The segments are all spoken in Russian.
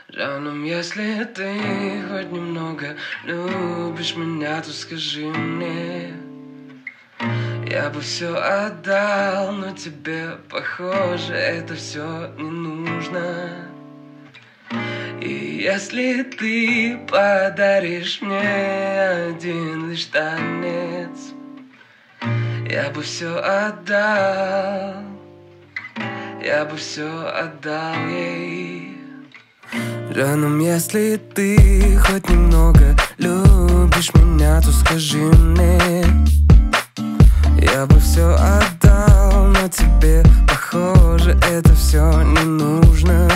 Жаном, если ты хоть немного любишь меня, то скажи мне. Я бы все отдал, но тебе, похоже, это все не нужно. И если ты подаришь мне один лишь танец, я бы все отдал, я бы все отдал ей. Жаном, если ты хоть немного любишь меня, то скажи мне. Я бы все отдал, но тебе, похоже, это все не нужно.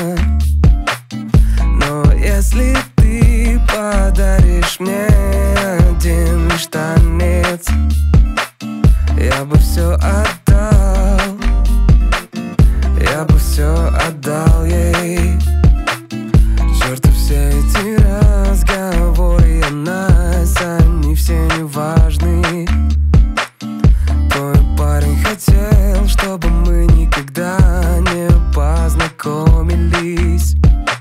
Но если ты подаришь мне один лишь танец, я бы все отдал, я бы все отдал ей. Черту все эти разговоры о нас, они все не важны. Твой парень хотел, чтобы мы никогда не познакомились.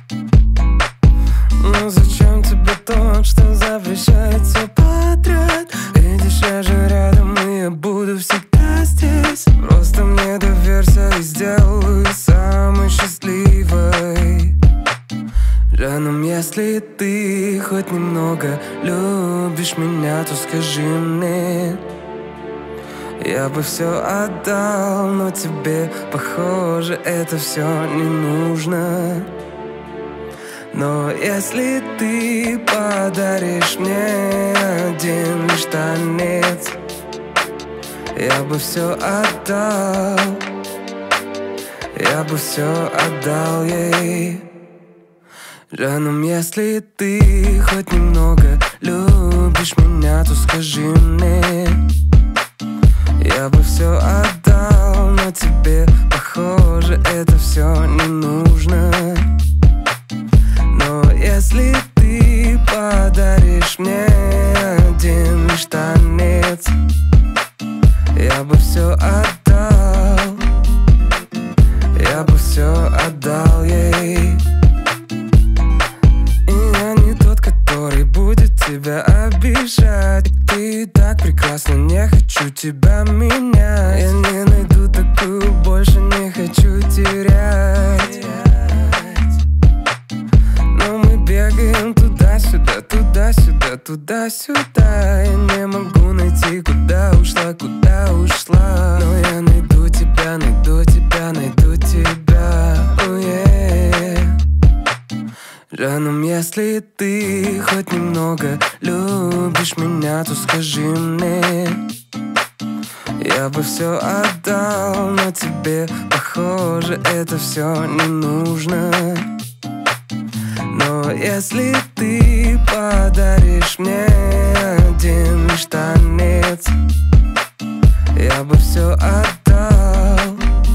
Но зачем тебе тот, что запрещает все подряд? Видишь, я же рядом, и я буду всегда здесь. Просто мне доверься и сделаю самой счастливой. Жаном, если ты хоть немного любишь меня, то скажи мне. Я бы все отдал, но тебе, похоже, это все не нужно. Но если ты подаришь мне один лишь танец, я бы все отдал, я бы все отдал ей. Жаном, если ты хоть немного любишь меня, то скажи мне. Я бы все отдал, но тебе, похоже, это все не нужно. Но если ты подаришь мне один лишь танец, я бы все отдал, я бы все отдал ей. И я не тот, который будет тебя обижать. Ты так прекрасна, не хочу тебя менять. Я не найду такую, больше не хочу терять. Но мы бегаем туда-сюда, туда-сюда, туда-сюда. Я не могу найти, куда ушла, куда ушла. Но я найду тебя, найду тебя, найду тебя. Oh, yeah. Жаном, если ты хоть немного любишь меня, то скажи мне. Я бы все отдал, но тебе, похоже, это все не нужно. Но если ты подаришь мне один лишь танец, я бы все отдал,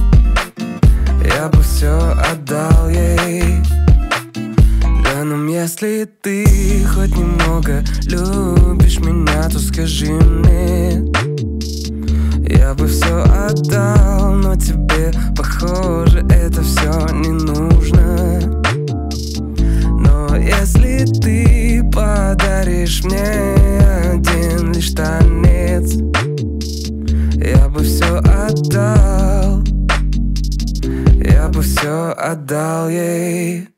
я бы все отдал ей. Жаном, если ты хоть немного любишь меня, то скажи мне. Я бы все отдал, но тебе, похоже, это все не нужно. Но если ты подаришь мне один лишь танец, я бы все отдал, я бы все отдал ей.